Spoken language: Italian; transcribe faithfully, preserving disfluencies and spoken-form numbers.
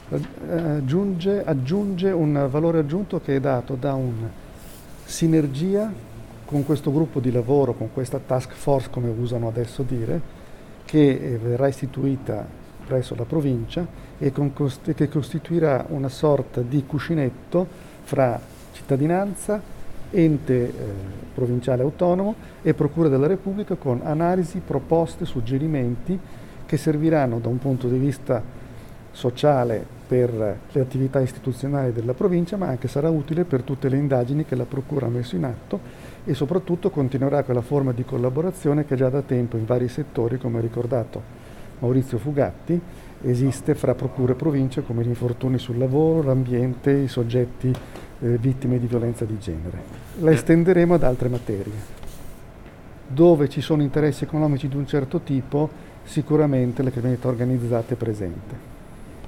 aggiunge, aggiunge un valore aggiunto che è dato da una sinergia con questo gruppo di lavoro, con questa task force, come usano adesso dire, che verrà istituita presso la provincia e con, che costituirà una sorta di cuscinetto fra cittadinanza, ente eh, provinciale autonomo e Procura della Repubblica, con analisi, proposte, suggerimenti che serviranno da un punto di vista sociale per le attività istituzionali della provincia, ma anche sarà utile per tutte le indagini che la Procura ha messo in atto e soprattutto continuerà quella forma di collaborazione che già da tempo in vari settori, come ha ricordato Maurizio Fugatti, esiste fra Procure e Province, come gli infortuni sul lavoro, l'ambiente, i soggetti eh, vittime di violenza di genere. La estenderemo ad altre materie. Dove ci sono interessi economici di un certo tipo, sicuramente la criminalità organizzata è presente.